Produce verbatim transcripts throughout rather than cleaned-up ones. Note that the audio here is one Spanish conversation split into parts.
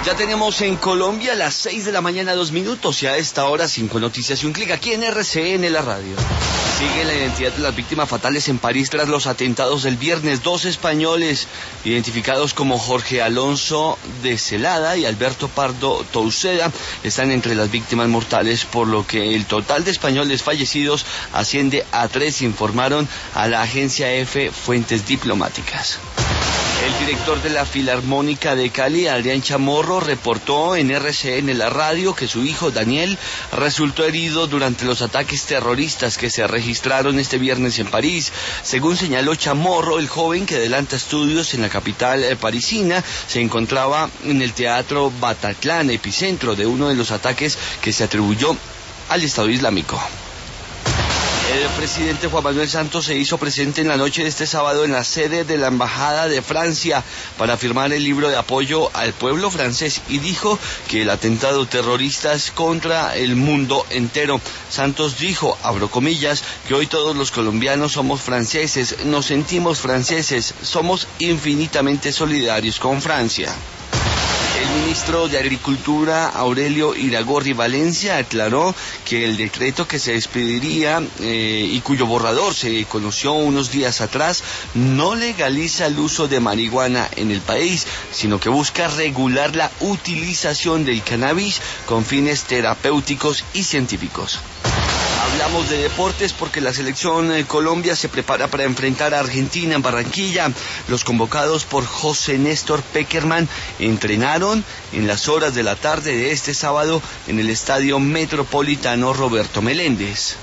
Ya tenemos en Colombia las seis de la mañana, dos minutos, y a esta hora cinco noticias y un clic aquí en R C N, la radio. Sigue la identidad de las víctimas fatales en París tras los atentados del viernes. Dos españoles, identificados como Jorge Alonso de Celada y Alberto Pardo Touceda, están entre las víctimas mortales, por lo que el total de españoles fallecidos asciende a tres, informaron a la agencia EFE fuentes diplomáticas. El director de la Filarmónica de Cali, Adrián Chamorro, reportó en R C N la radio que su hijo Daniel resultó herido durante los ataques terroristas que se registraron este viernes en París. Según señaló Chamorro, el joven, que adelanta estudios en la capital eh, parisina, se encontraba en el Teatro Bataclan, epicentro de uno de los ataques que se atribuyó al Estado Islámico. El presidente Juan Manuel Santos se hizo presente en la noche de este sábado en la sede de la Embajada de Francia para firmar el libro de apoyo al pueblo francés y dijo que el atentado terrorista es contra el mundo entero. Santos dijo, abro comillas, que hoy todos los colombianos somos franceses, nos sentimos franceses, somos infinitamente solidarios con Francia. El ministro de Agricultura, Aurelio Iragorri Valencia, aclaró que el decreto que se expediría eh, y cuyo borrador se conoció unos días atrás no legaliza el uso de marihuana en el país, sino que busca regular la utilización del cannabis con fines terapéuticos y científicos. Hablamos de deportes porque la selección de Colombia se prepara para enfrentar a Argentina en Barranquilla. Los convocados por José Néstor Pekerman entrenaron en las horas de la tarde de este sábado en el Estadio Metropolitano Roberto Meléndez.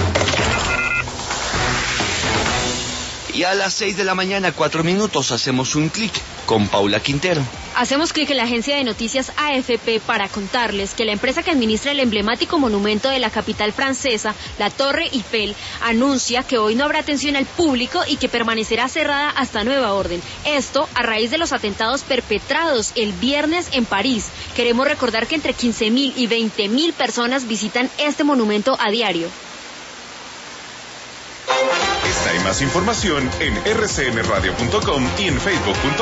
Y a las seis de la mañana, cuatro minutos, hacemos un clic con Paula Quintero. Hacemos clic en la agencia de noticias A F P para contarles que la empresa que administra el emblemático monumento de la capital francesa, la Torre Eiffel, anuncia que hoy no habrá atención al público y que permanecerá cerrada hasta nueva orden. Esto a raíz de los atentados perpetrados el viernes en París. Queremos recordar que entre quince mil y veinte mil personas visitan este monumento a diario. Esta y más información en erre ce ene radio punto com y en facebook punto com.